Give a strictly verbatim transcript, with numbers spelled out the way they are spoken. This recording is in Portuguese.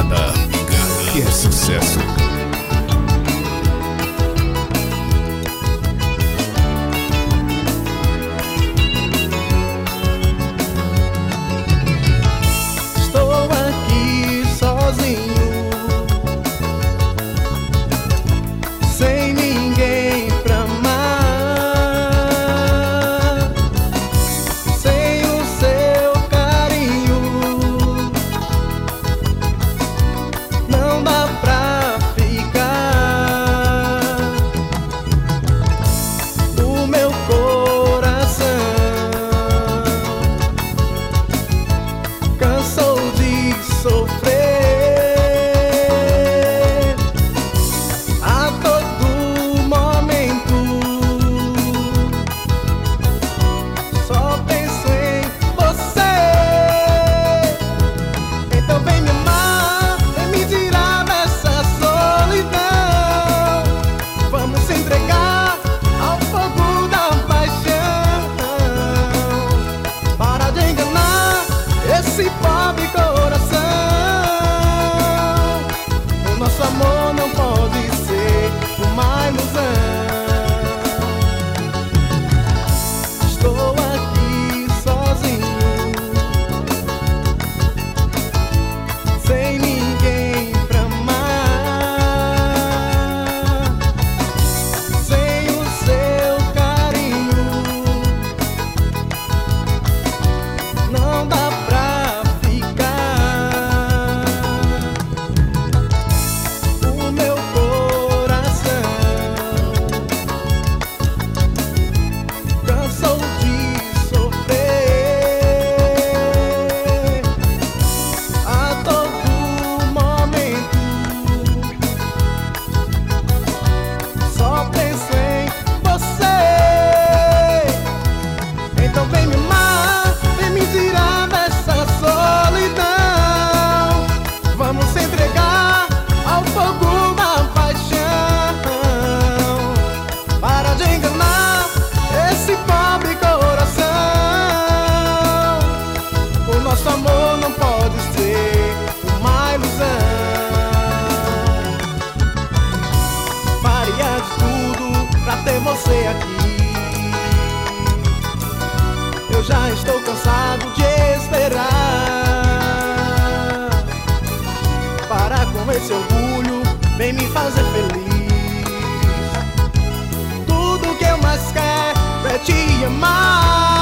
Picada, que é sucesso. Estou aqui sozinho, sem ninguém pra amar, sem o seu carinho. Não dá pra ficar. O meu coração cansou de sofrer a todo momento. Só penso em você. Então vem me amar, vem me tirar dessa solidão. Vamos se entregar ao fogo da paixão. Para de enganar esse pobre coração. O nosso amor não pode ser uma ilusão. Estou aqui sozinho, sem ninguém pra amar, sem o seu carinho. Não dá pra ficar. O meu coração cansou de sofrer a todo momento. Só penso em você. Então vem me amar, vem me tirar dessa solidão. Vamos se entregar ao fogo da paixão. Para de enganar esse pobre coração. O nosso amor não pode ser uma ilusão. Faria de tudo pra ter você aqui. Eu já estou cansado de esperar. Para com esse orgulho, vem me fazer feliz. Tudo que eu mais quero é te amar.